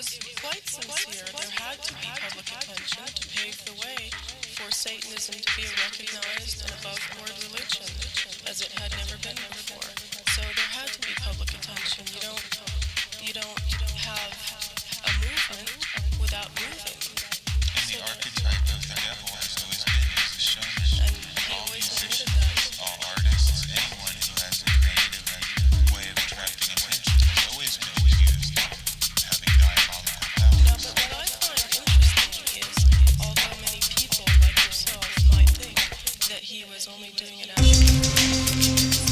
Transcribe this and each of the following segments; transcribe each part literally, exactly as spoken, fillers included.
was quite sincere. There had to be public attention to pave the way for Satanism to be a recognized and above-board religion, as it had never been before. So there had to be public attention. You don't, you don't have a movement without moving. And the archetype of the devil has always been as a showman. And he All always musicians, admitted that. all artists, anyone who has a creative way of attracting attention has always been accused of having diabolical Now, powers. but what I find interesting is, although many people like yourself might think that he was only doing it out of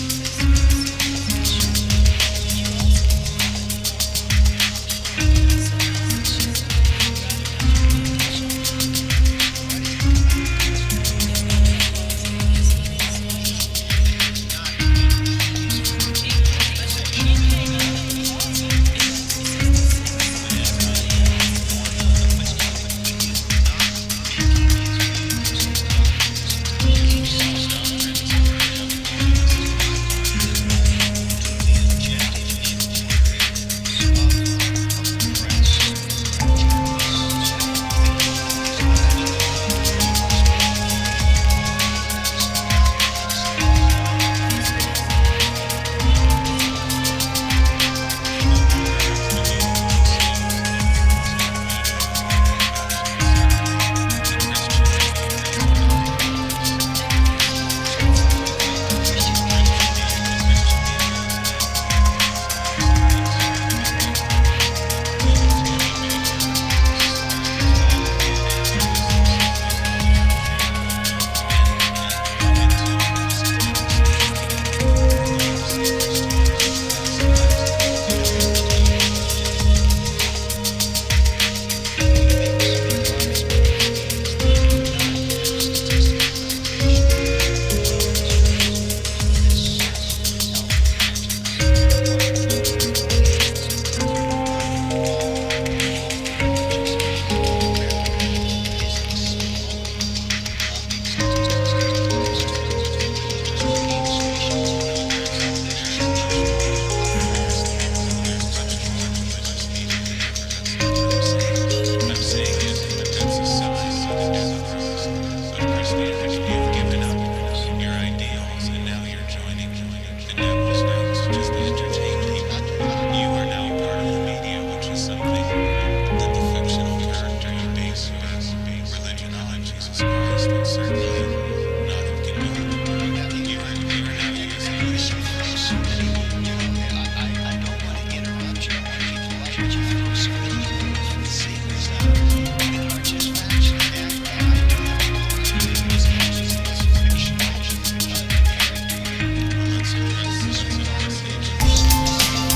I'm saying is that that's a sign of the devil. But Christianity, you've given up your ideals and now you're joining the devil's ranks just to entertain people. You are now part of the media, which is something that the fictional character you base your religion on, Jesus Christ, would certainly not have condoned. You are, you are now using this. I, I don't want to interrupt you. I want you to let you feel so many secrets out that are just facts and fact. I do have to go to this is just a fiction character. Let's address this as a conversation.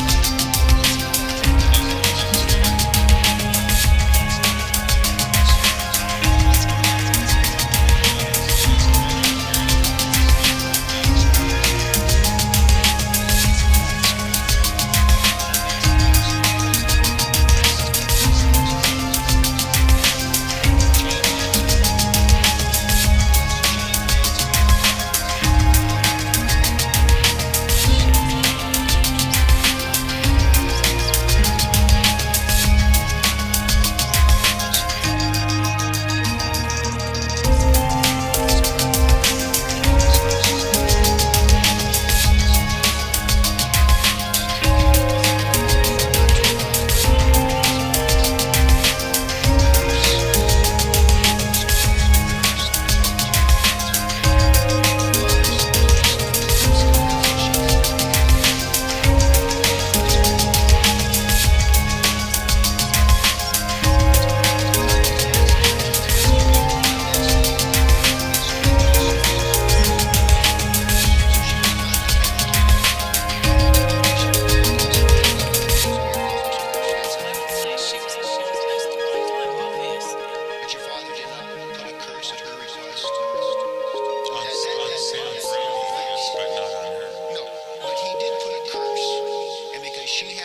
She was baptized in my time, obvious. But your father did not put a curse at her request. On, on Sam Brown, yes, but not on her. No, but he did put a curse. And because she had